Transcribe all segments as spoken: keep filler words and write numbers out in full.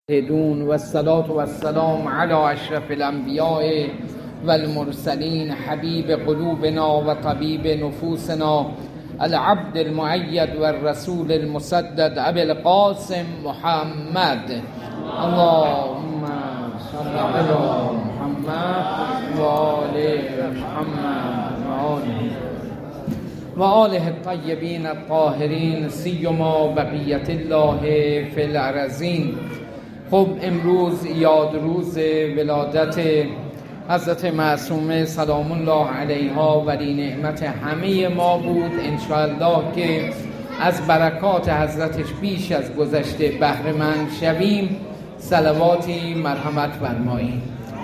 دون و الصلاة و السلام علی اشرف الانبیاء و المرسلین حبیب قلوبنا و طبیب نفوسنا العبد المؤید و الرسول المسدد ابی القاسم محمد. اللهم صل علی محمد و آل محمد و آله و آله الطیبین الطاهرین سیما بقیت الله فی الارضین. خب امروز یاد روز ولادت حضرت معصومه سلام الله علیها ولی نعمت همه ما بود. انشاءالله که از برکات حضرتش بیش از گذشته بهره مند شویم. صلواتی مرحمت فرمایید.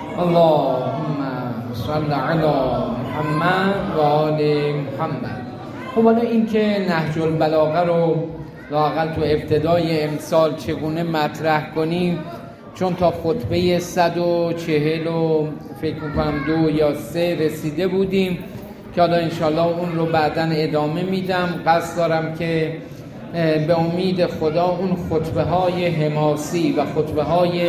اللهم صل علی محمد و آل محمد. خب حالا این که نهج البلاغه رو لااقل تو ابتدای امسال چگونه مطرح کنیم، چون تا خطبه صد و چهل و فکر میکنم دو یا سه رسیده بودیم که حالا انشالله اون رو بعداً ادامه میدم. قصد دارم که به امید خدا اون خطبه های حماسی و خطبه های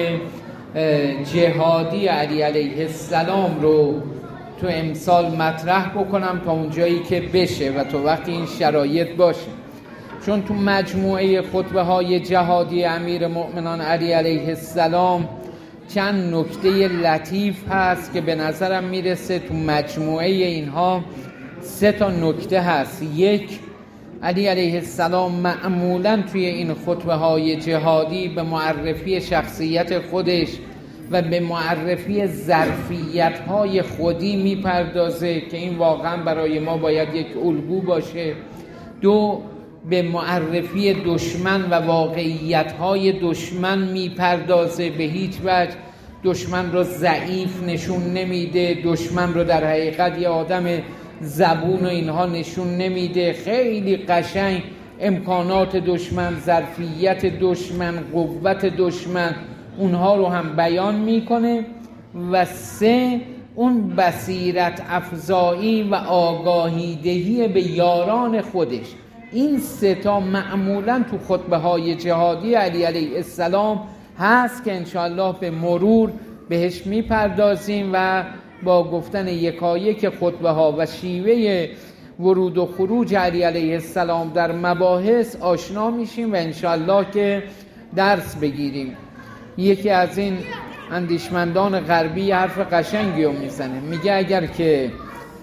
جهادی علی علیه السلام رو تو امسال مطرح بکنم تا اونجایی که بشه و تو وقتی این شرایط باشه، چون تو مجموعه خطبه های جهادی امیر مؤمنان علی علیه السلام چند نکته لطیف هست که به نظرم میرسه تو مجموعه اینها سه تا نکته هست. یک، علی علیه السلام معمولا توی این خطبه های جهادی به معرفی شخصیت خودش و به معرفی ظرفیت های خودی میپردازه که این واقعا برای ما باید یک الگو باشه. دو، به معرفی دشمن و واقعیت‌های دشمن میپردازه، به هیچ وجه دشمن رو ضعیف نشون نمیده، دشمن رو در حقیقت یه آدم زبون و اینها نشون نمیده، خیلی قشنگ امکانات دشمن، ظرفیت دشمن، قوت دشمن اونها رو هم بیان میکنه. و سه، اون بصیرت افزایی و آگاهی دهی به یاران خودش. این سه تا معمولا تو خطبه های جهادی علی علیه السلام هست که انشاءالله به مرور بهش میپردازیم و با گفتن یکایک خطبه ها و شیوه ورود و خروج علی علیه السلام در مباحث آشنا میشیم و انشاءالله که درس بگیریم. یکی از این اندیشمندان غربی حرف قشنگی رو میزنه، میگه اگر که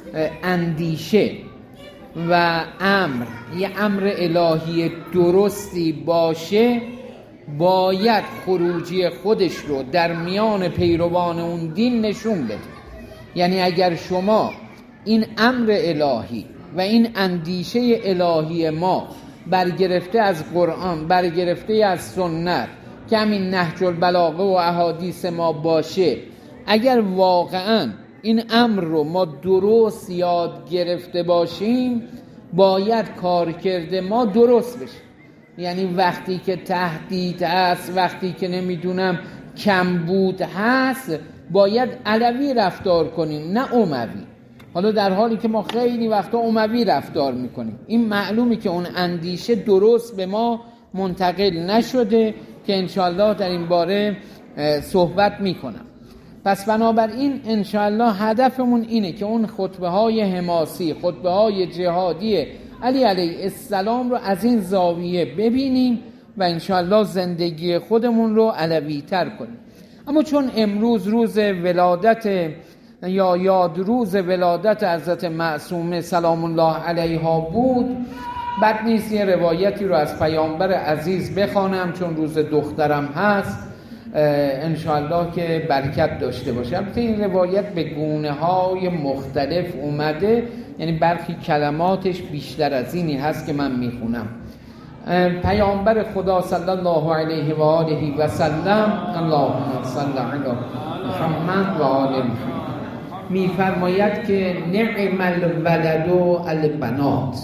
اندیشه و امر یه امر الهی درستی باشه، باید خروجی خودش رو در میان پیروان اون دین نشون بده. یعنی اگر شما این امر الهی و این اندیشه الهی ما برگرفته از قرآن، برگرفته از سنت که همین نهج البلاغه و احادیث ما باشه، اگر واقعاً این امر رو ما درست یاد گرفته باشیم، باید کار کرده ما درست بشه. یعنی وقتی که تهدید هست، وقتی که نمیدونم کمبود هست، باید علوی رفتار کنیم نه اموی. حالا در حالی که ما خیلی وقتا اموی رفتار میکنیم، این معلومه که اون اندیشه درست به ما منتقل نشده که انشالله در این باره صحبت میکنم. پس بنابراین انشاءالله هدفمون اینه که اون خطبه های حماسی، خطبه های جهادی علی علیه السلام رو از این زاویه ببینیم و انشاءالله زندگی خودمون رو علوی تر کنیم. اما چون امروز روز ولادت یا یاد روز ولادت حضرت معصومه سلام الله علیها بود، بد نیست یه روایتی رو از پیامبر عزیز بخوانم، چون روز دخترم هست، انشاءالله که برکت داشته باشه. البته این روایت به گونه های مختلف اومده، یعنی برخی کلماتش بیشتر از اینی هست که من میخونم. پیامبر خدا صلی الله علیه و آله و سلم، اللهم صل علی محمد و آل محمد، میفرماید که نعم الولد و البنات،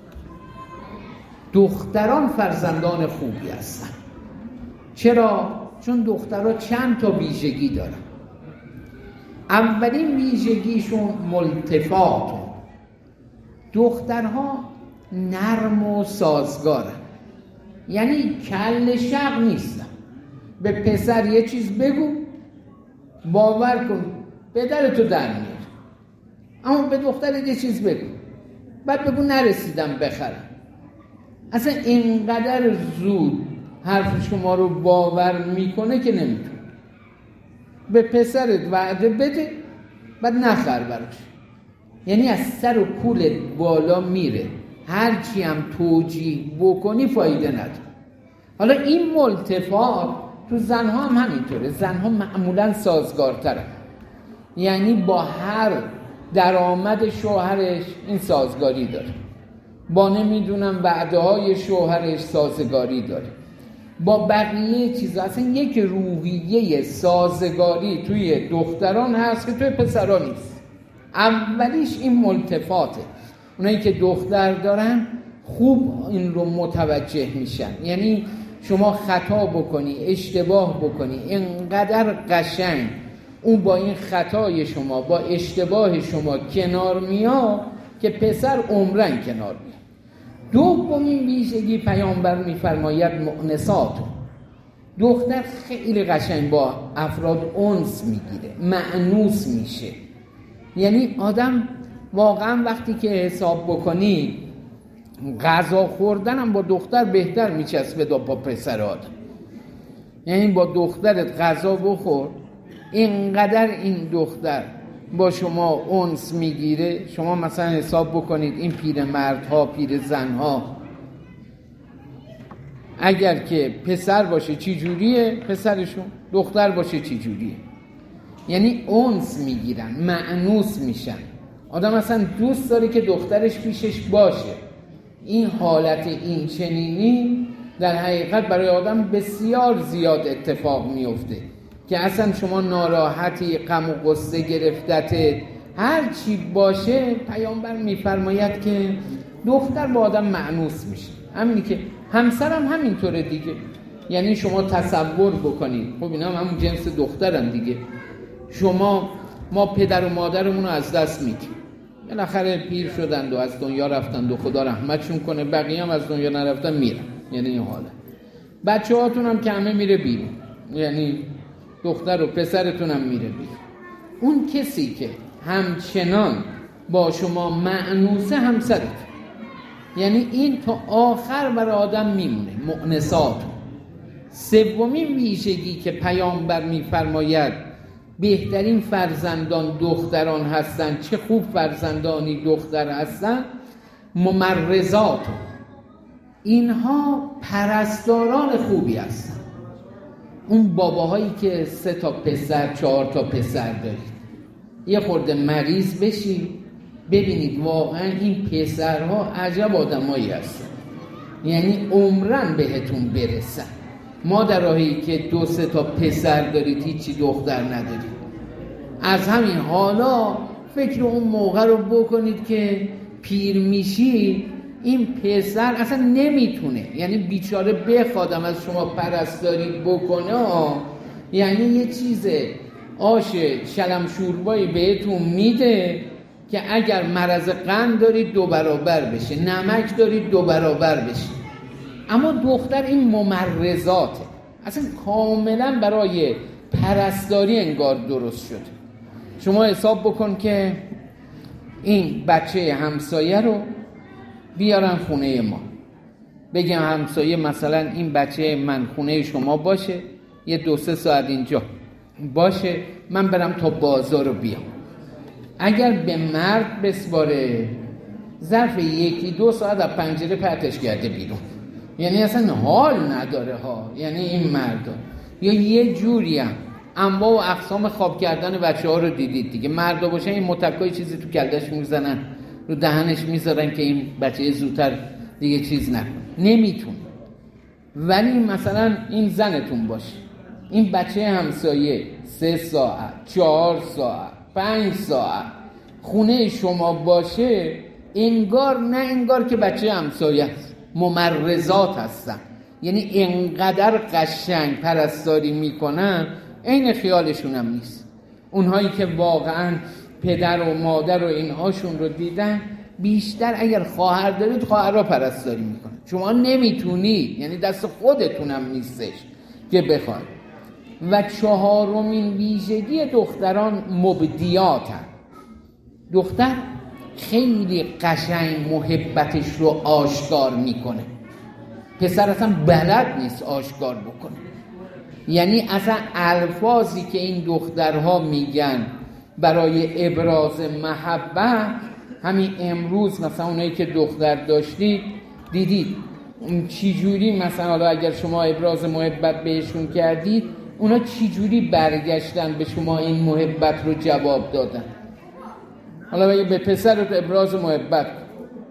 دختران فرزندان خوبی هستن. چرا؟ چون دخترها چند تا ویژگی دارن. اولین ویژگیشون ملتفات، دخترها نرم و سازگارن، یعنی کل شق نیستن، به پسر یه چیز بگو باور کن پدرتو در میاره، اما به دختر یه چیز بگو بعد بگو نرسیدم بخرم. اصلا اینقدر زود حرف شما رو باور میکنه که نمیتونه. به پسرت وعده بده بعد نخر براش، یعنی از سر و کولت بالا میره، هرچی هم توجیه بکنی فایده نداره. حالا این ملتفات تو زنها هم همینطوره، زنها معمولا سازگارتره، یعنی با هر درآمد شوهرش این سازگاری داره، با نمیدونم وعده های شوهرش سازگاری داره، با بقیه چیزا. اصلا یک روحیه سازگاری توی دختران هست که توی پسران نیست. اولیش این ملتفاته، اونایی که دختر دارن خوب این رو متوجه میشن. یعنی شما خطا بکنی اشتباه بکنی اینقدر قشنگ اون با این خطای شما با اشتباه شما کنار میاد که پسر عمرن کنار میاد. دومین ویژگی پیامبر میفرماید مؤنسات، دختر خیلی قشنگ با افراد انس میگیره، مأنوس میشه. یعنی آدم واقعا وقتی که حساب بکنی غذا خوردن هم با دختر بهتر میچسبه تا با پسر آدم. یعنی با دخترت غذا بخور، اینقدر این دختر با شما انس میگیره. شما مثلا حساب بکنید این پیر مردها پیر زنها اگر که پسر باشه چی جوریه پسرشون، دختر باشه چی جوریه. یعنی انس میگیرن، مأنوس میشن. آدم اصلا دوست داره که دخترش پیشش باشه. این حالت این چنینی در حقیقت برای آدم بسیار زیاد اتفاق میفته که اصلا شما ناراحتی، غم و غصه گرفتت، هر چی باشه پیامبر میفرماید که دختر با آدم مأنوس میشه. همینی که همسرم هم همینطوره دیگه. یعنی شما تصور بکنید، خب اینا هم همون جنس دخترن دیگه. شما ما پدر و مادرمون رو از دست میدیم، بالاخره پیر شدند و از دنیا رفتند و خدا رحمتشون کنه، بقیه هم از دنیا نرفتن میرن. یعنی این حاله. بچه هاتون هم که همه میره بیرون، یعنی دختر و پسرتون هم میره بیرون. اون کسی که همچنان با شما مأنوسه همسرت، یعنی این تا آخر برای آدم میمونه. مؤنسات. سومین ویژگی که پیامبر میفرماید بهترین فرزندان دختران هستن، چه خوب فرزندانی دختر هستن، ممرزات، اینها پرستاران خوبی هستن. اون باباهایی که سه تا پسر چهار تا پسر دارید، یه خورده مریض بشید ببینید واقعا این پسرها عجب آدمایی هستن، یعنی عمرن بهتون برسن. مادرهایی که دو سه تا پسر دارید هیچی دختر ندارید، از همین حالا فکر اون موقع رو بکنید که پیر میشی این پسر اصلا نمیتونه، یعنی بیچاره بخوادم از شما پرستاری بکنه، یعنی یه چیز آش شلم شوربایی بهتون میده که اگر مرض قند دارید دو برابر بشه، نمک دارید دو برابر بشه. اما دختر این ممرزاته، اصلا کاملا برای پرستاری انگار درست شده. شما حساب بکن که این بچه همسایه رو بیارن خونه ما، بگم همسایه مثلا این بچه من خونه شما باشه، یه دو سه ساعت اینجا باشه، من برم تا بازار رو بیام. اگر به مرد بسپاره ظرف یکی دو ساعت از پنجره پرتش کرده بیرون، یعنی اصلا حال نداره ها. یعنی این مردا یا یه جوری هم انواع و اقسام خواب کردن بچه ها رو دیدید دیگه. مردا باشن این متکای چیزی تو کلدش میزنن، رو دهنش میذارن که این بچه زودتر دیگه چیز نکنه، نمیتونه. ولی مثلا این زنتون باشه، این بچه همسایه سه ساعت چهار ساعت پنج ساعت خونه شما باشه، انگار نه انگار که بچه همسایه است. ممرزات هستن، یعنی انقدر قشنگ پرستاری میکنن عین خیالشون هم نیست. اونهایی که واقعا پدر و مادر و اینهاشون رو دیدن، بیشتر اگر خواهر دارید خواهرها پرستاری میکنن، شما نمیتونید، یعنی دست خودتون هم نیستش که بخواید. و چهارمین ویژگی دختران مبدیاتن. دختر خیلی قشنگ محبتش رو آشکار میکنه، پسر اصلا بلد نیست آشکار بکنه. یعنی اصلا الفاظی که این دخترها میگن برای ابراز محبت، همین امروز مثلا اونایی که دختر داشتید دیدید چی جوری مثلا حالا اگر شما ابراز محبت بهشون کردید، اونا چی جوری برگشتن به شما این محبت رو جواب دادن. حالا اگه به پسرت ابراز محبت کن،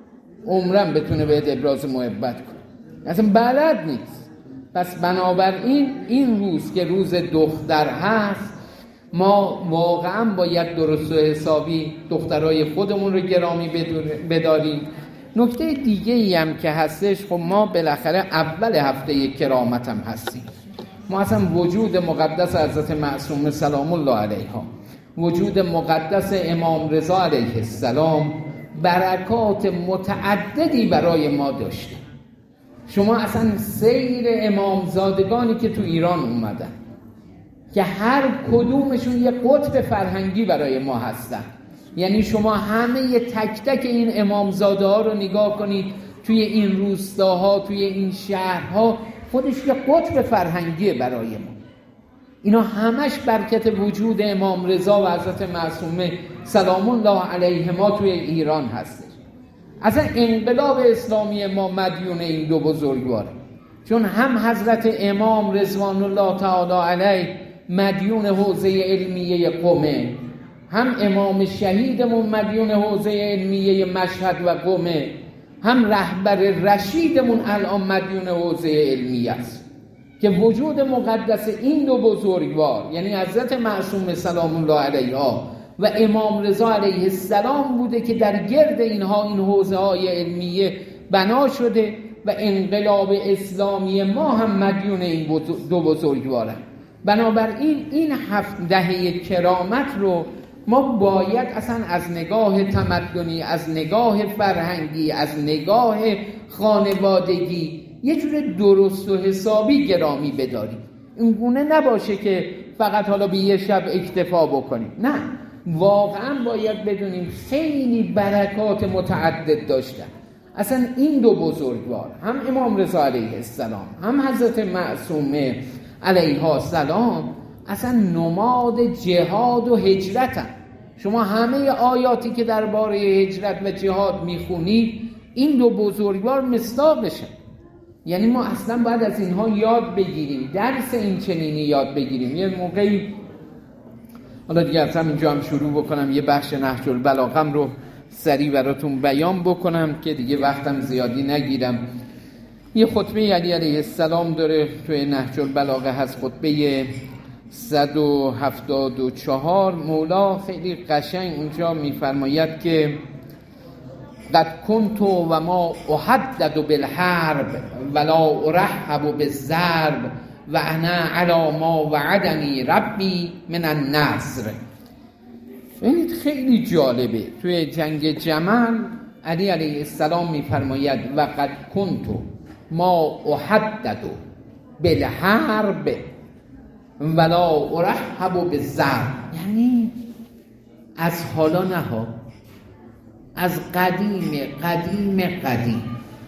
عمرم بتونه بهت ابراز محبت کن، اصلا بلد نیست. پس بنابراین این روز که روز دختر هست، ما واقعا باید درست و حسابی دخترای خودمون رو گرامی بداریم. نکته دیگه ای هم که هستش، خب ما بالاخره اول هفته کرامت هم هستیم. ما اصلا وجود مقدس حضرت معصومه سلام الله علیها، وجود مقدس امام رضا علیه السلام برکات متعددی برای ما داشته. شما اصلا سیر امامزادگانی که تو ایران اومدن که هر کدومشون یه قطب فرهنگی برای ما هستن، یعنی شما همه یه تک تک این امامزاده ها رو نگاه کنید توی این روستاها، توی این شهرها، خودش یه قطب فرهنگیه برای ما. اینا همش برکت وجود امام رضا و حضرت معصومه سلام الله علیهما توی ایران هستش. اصلا انقلاب اسلامی ما مدیون این دو بزرگواره، چون هم حضرت امام رضوان الله تعالی علیه مدیون حوزه علمیه قمه، هم امام شهیدمون مدیون حوزه علمیه مشهد و قمه، هم رهبر رشیدمون الان مدیون حوزه علمیه است. که وجود مقدس این دو بزرگوار، یعنی حضرت معصومه سلام الله علیها و امام رضا علیه السلام بوده که در گرد اینها این حوزه های علمیه بنا شده و انقلاب اسلامی ما هم مدیون این دو بزرگوارن. بنابراین این هفت دهه کرامت رو ما باید اصلا از نگاه تمدنی، از نگاه فرهنگی، از نگاه خانوادگی یه جور درست و حسابی گرامی بداریم. اینگونه نباشه که فقط حالا به یه شب اکتفا بکنیم، نه، واقعا باید بدونیم خیلی برکات متعدد داشتن. اصلا این دو بزرگوار، هم امام رضا علیه السلام هم حضرت معصومه علیها السلام، اصلا نماد جهاد و هجرتن. شما همه آیاتی که درباره هجرت و جهاد میخونید این دو بزرگوار مصداقشن. یعنی ما اصلا باید از اینها یاد بگیریم، درس این چنینی یاد بگیریم. یه موقعی حالا دیگه اصلا اینجا هم شروع بکنم یه بخش نهج البلاغه رو سریع براتون بیان بکنم که دیگه وقتم زیادی نگیرم. یه خطبه علی علیه السلام داره توی نهج البلاغه، هست خطبه صد و هفتاد و چهار. مولا خیلی قشنگ اونجا میفرماید که قد کنت و ما احدد بالحرب ولا ارحب بالضرب و انا علی ما وعدنی ربی من النصر. ببینید خیلی جالبه، توی جنگ جمل علی علیه السلام میفرماید و قد کنت ما احدد بالحرب ولا ارحب بالضرب، یعنی از حالا نه ها، از قدیم قدیم قدیم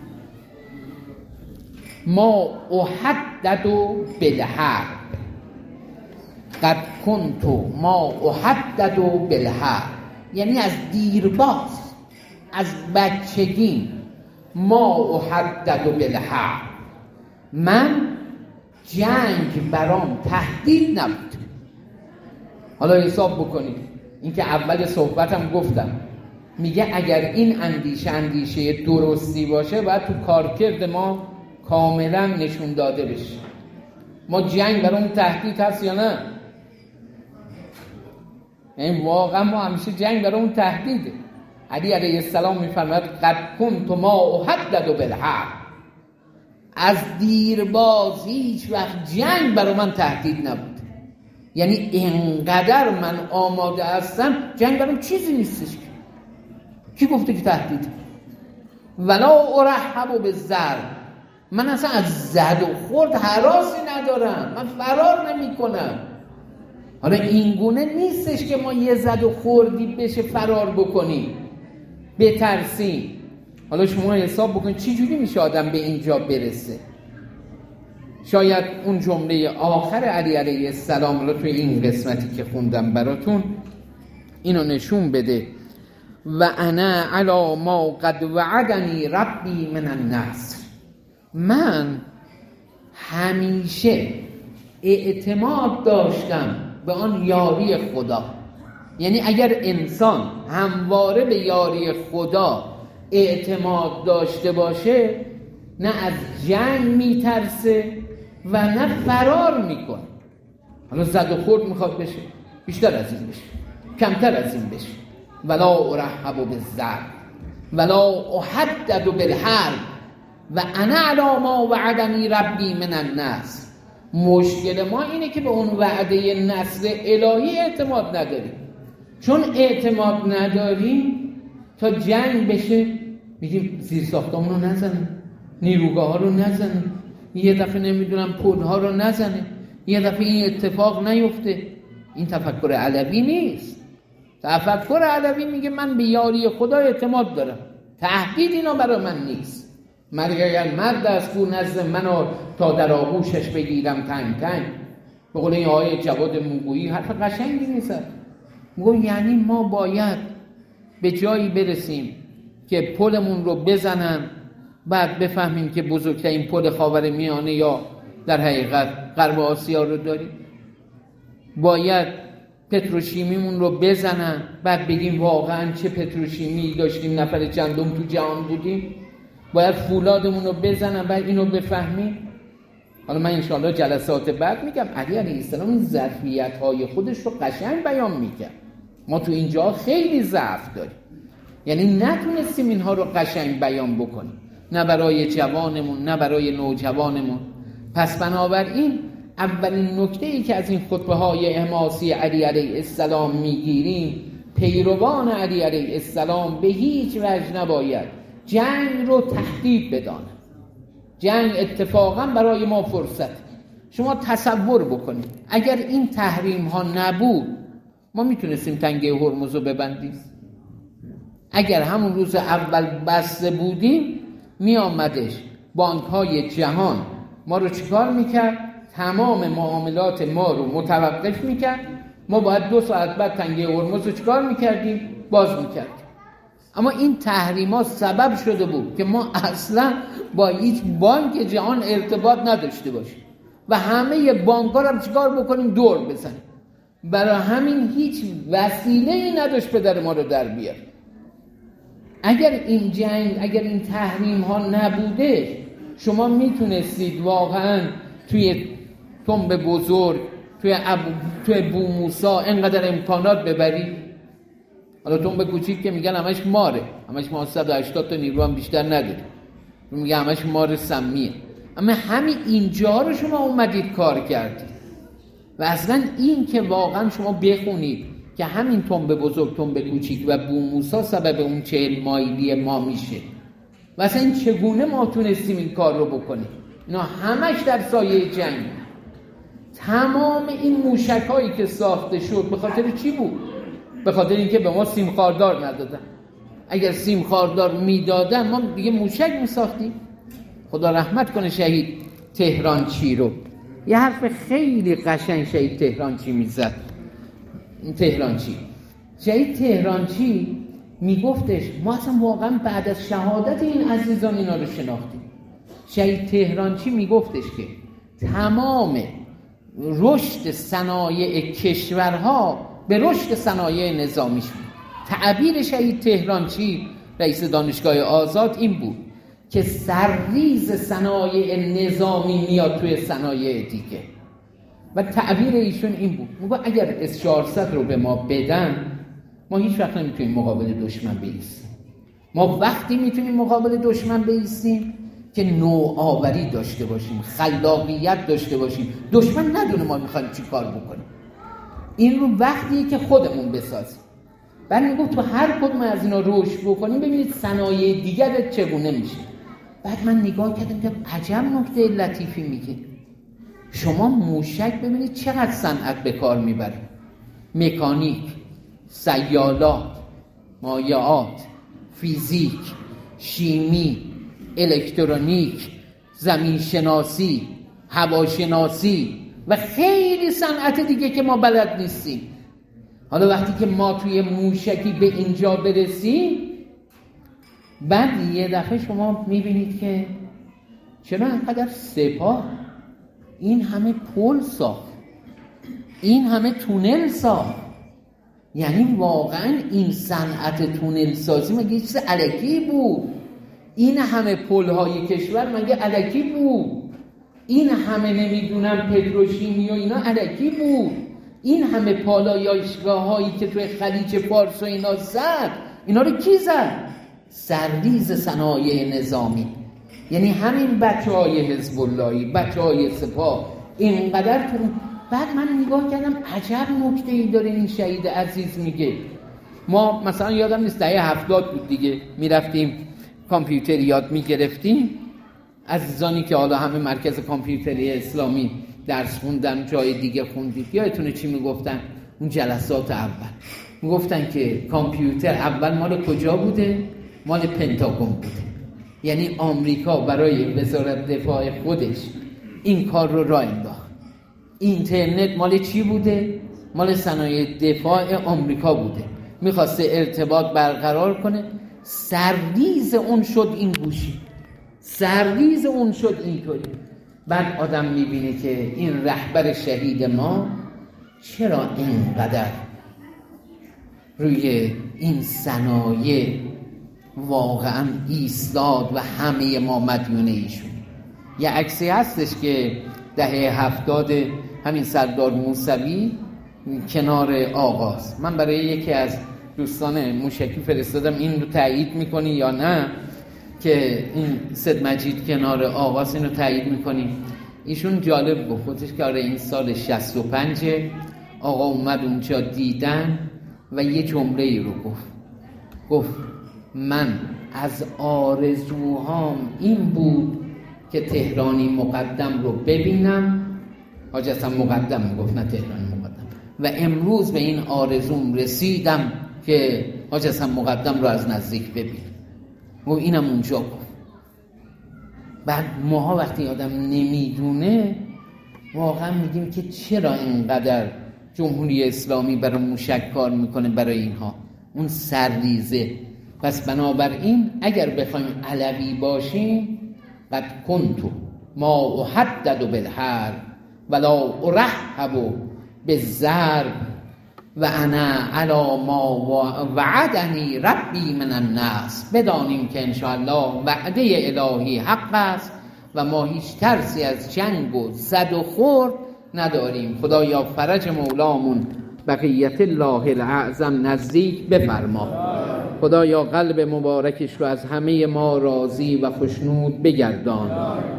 ما احدد بالحرب، قد کنت ما احدد بالحرب، یعنی از دیرباز، از بچگی ما احدد بالحرب، من جنگ برام تهدید نبود. حالا حساب بکنید، این که اول صحبتم گفتم، میگه اگر این اندیشه اندیشه درستی باشه باید تو کارکرد ما کاملا نشون داده بشه. ما جنگ برام تهدید هست یا نه؟ یعنی واقعا ما همیشه جنگ برام تهدیده. علی علیه السلام میفرماید قد کنت ما احدد بالحرب، از دیرباز هیچ وقت جنگ برای من تهدید نبود. یعنی اینقدر من آماده هستم، جنگ برام چیزی نیستش. کی گفته که تهدید؟ ولا ارحب بالضرب، من اصلا از زد و خورد هراسی ندارم، من فرار نمی کنم. حالا این گونه نیستش که ما یه زد و خوردی بشه فرار بکنیم، بترسیم. حالا شما حساب بکنید چی جوری میشه آدم به اینجا برسه. شاید اون جمله آخر علی علیه السلام رو توی این قسمتی که خوندم براتون اینو نشون بده. و انا علی ما قد وعدنی ربی من النصر، من همیشه اعتماد داشتم به آن یاری خدا. یعنی اگر انسان همواره به یاری خدا اعتماد داشته باشه، نه از جنگ میترسه و نه فرار میکنه. حالا زد و خورد میخواد بشه، بیشتر از این بشه، کمتر از این بشه. ولا ارحب بالضرب ولا احدد بالحرب و انا علی ما وعدنی ربی من النصر. مشکل ما اینه که به اون وعده نصر الهی اعتماد نداریم. چون اعتماد نداریم تا جنگ بشه میگیم زیر ساختمون رو نزنه، نیروگاه ها رو نزنه، یه دفعه نمیدونم پل ها رو نزنه، یه دفعه این اتفاق نیفته. این تفکر علوی نیست. تفکر علوی میگه من به یاری خدا اعتماد دارم، تهدید اینا برای من نیست. مرگ اگر مرد است کو نزد منو تا در آغوشش بگیرم تنگ تنگ. به قول این آقای جواد موگویی حرف قشنگی نیست. میگه یعنی ما باید به جایی برسیم که پلمون رو بزنن، بعد بفهمیم که بزرگترین پل خاورمیانه یا در حقیقت غرب آسیا رو داریم. باید پتروشیمیمون رو بزنن، بعد بگیم واقعا چه پتروشیمی داشتیم، نفر چندم تو جهان بودیم. باید فولادمون رو بزنن، بعد اینو بفهمیم. حالا من انشاءالله جلسات بعد میگم علی علیه السلام این ظرفیت‌های خودش رو قشنگ بیان میکرد. ما تو اینجا خیلی ضعف داریم، یعنی نتونستیم اینها رو قشنگ بیان بکنیم، نه برای جوانمون نه برای نوجوانمون. پس بنابراین اولین نکته‌ای که از این خطبه های حماسی علی علیه السلام میگیریم، پیروان علی علیه السلام به هیچ وجه نباید جنگ رو تهدید بدانند. جنگ اتفاقا برای ما فرصت. شما تصور بکنید اگر این تحریم ها نبود ما میتونستیم تنگه هرمز رو ببندیم. اگر همون روز اول بسته بودیم می آمدش بانک های جهان ما رو چیکار میکرد؟ تمام معاملات ما رو متوقف میکرد. ما باید دو ساعت بعد تنگه هرمز رو چیکار میکردیم؟ باز میکردیم. اما این تحریمات سبب شده بود که ما اصلا با هیچ بانک جهان ارتباط نداشته باشیم و همه بانک ها رو چیکار بکنیم؟ دور بزنیم. برای همین هیچ وسیله‌ای نداشت پدر ما رو در بیاره. اگر این جنگ، اگر این تحریم ها نبوده، شما میتونستید واقعا توی تنب بزرگ، توی ابو، توی بو موسی انقدر امکانات ببرید. حالا تنب کوچیک که میگن همش ماره، همش ما صد و هشتاد تا نیرو هم بیشتر نداریم، میگه همش مار سمیه. اما همین اینجا رو شما اومدید کار کردید. و اصلا این که واقعا شما بخونید که همین تنب بزرگ، تنب کوچیک و بو موسی سبب اون چهل مایلی ما میشه و اصلا این چگونه ما تونستیم این کار رو بکنیم. اینا همش در سایه جنگ. تمام این موشک هایی که ساخته شد به خاطر چی بود؟ به خاطر اینکه به ما سیم خاردار ندادن. اگر سیم خاردار میدادن ما دیگه موشک میساختیم. خدا رحمت کنه شهید تهرانچی رو. یه حرف خیلی قشنگ شهید تهرانچی میزد. تهرانچی شهید تهرانچی میگفتش ما اصلا واقعا بعد از شهادت این عزیزان اینا رو شناختیم. شهید تهرانچی میگفتش که تمام رشد صنایع کشورها به رشد صنایع نظامیش بود. تعبیر شهید تهرانچی رئیس دانشگاه آزاد این بود که سرریز صنایع نظامی میاد توی صنایع دیگه. و تعبیر ایشون این بود، میگه اگر اس چهارصد رو به ما بدن ما هیچ وقت نمیتونیم مقابل دشمن بایستیم. ما وقتی میتونیم مقابل دشمن بایستیم که نوآوری داشته باشیم، خلاقیت داشته باشیم، دشمن ندونه ما میخوایم چی کار بکنیم. این رو وقتیه که خودمون بسازیم. بعد میگم تو هر کدوم از اینا رشد بکنیم ببینید صنایع دیگر چگونه میشه. بعد من نگاه کردم که عجب نکته لطیفی میگه. شما موشک ببینید چقدر صنعت به کار میبره، مکانیک، سیالات، مایعات، فیزیک، شیمی، الکترونیک، زمین شناسی، هواشناسی و خیلی صنعت دیگه که ما بلد نیستیم. حالا وقتی که ما توی موشکی به اینجا برسیم، بعد یه دفعه شما میبینید که چرا اینقدر سپاه این همه پل ساخت، این همه تونل ساخت. یعنی واقعا این صنعت تونل سازی مگه چیز الکی بود؟ این همه پل‌های کشور مگه الکی بود؟ این همه نمیدونم پتروشیمی و اینا الکی بود؟ این همه پالایشگاه‌هایی که توی خلیج فارس و اینا زد، اینا رو کی زد؟ سرریز صنایع نظامی. یعنی همین بچه‌های حزب اللهی، بچه‌های سپاه اینقدر تو. بعد من نگاه کردم عجب نکته‌ای داره این شهید عزیز میگه. ما مثلا یادم نیست دهه هفتاد بود دیگه، میرفتیم کامپیوتر یاد میگرفتیم. عزیزانی که حالا همه مرکز کامپیوتری اسلامی درس خوندن، جای دیگه خوندید، یادتونه چی میگفتن؟ اون جلسات اول میگفتن که کامپیوتر اول مال کجا بوده؟ مال پنتاگون بوده. یعنی آمریکا برای وزارت دفاع خودش این کار رو راه انداخت. اینترنت مال چی بوده؟ مال صنایع دفاع آمریکا بوده. میخواسته ارتباط برقرار کنه، سرریز اون شد این گوشی، سرریز اون شد اینطوری. بعد آدم میبینه که این رهبر شهید ما چرا اینقدر روی این صنایع واقعا ایستاد و همه ما مدیون ایشون. یه عکسی هستش که دهه هفتاد همین سردار موسوی کنار آغاز، من برای یکی از دوستان موشکی فرستادم این رو تایید میکنی یا نه، که این سید مجید کنار آغاز اینو تایید میکنی. ایشون جالب گفت خودش که آره این سال شصت و پنج آقا اومد اونجا دیدن و یه جمله ای رو گفت گفت من از آرزوهام این بود که تهرانی مقدم رو ببینم. حاج حسن مقدم گفت نه تهرانی مقدم. و امروز به این آرزوم رسیدم که حاج حسن مقدم رو از نزدیک ببینم. و اینم اونجا گفت. بعد ماها وقتی آدم نمیدونه واقعا میگیم که چرا اینقدر جمهوری اسلامی برای موشک کار میکنه برای اینها، اون سرریزه. پس بنابراین اگر بخوایم علوی باشیم قد کنتو ما احدد بالحرب ولا ارحب بالضرب و انا علی ما وعدنی ربی من الناس. بدانیم که انشاءالله وعده الهی حق است و ما هیچ ترسی از جنگ و زد و خورد نداریم. خدایا فرج مولامون بقیت الله الاعظم نزدیک بفرما. خدایا قلب مبارکش رو از همه ما راضی و خوشنود بگردان.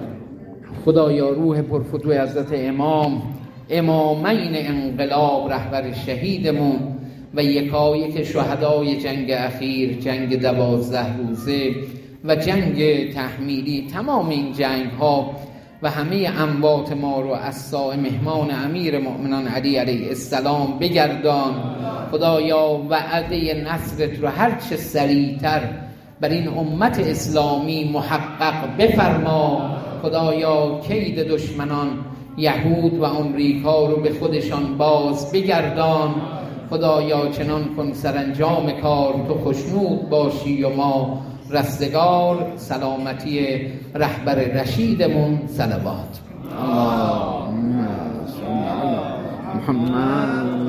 خدایا روح پرفتوح حضرت امام، امامین انقلاب، رهبر شهیدمون و یکایک شهدای جنگ اخیر، جنگ دوازده روزه و جنگ تحمیلی، تمام این جنگ ها و همه اموات ما رو از سایه مهمان امیر مؤمنان علی علیه السلام بگردان. خدایا وعده نصرت رو هر چه سریعتر بر این امت اسلامی محقق بفرما. خدایا کید دشمنان یهود و امریکا رو به خودشان باز بگردان. خدایا چنان کن سرانجام کار تو خوشنود باشی و ما رستگار. سلامتی رهبر رشیدمون صلوات. اللهم صل علی محمد.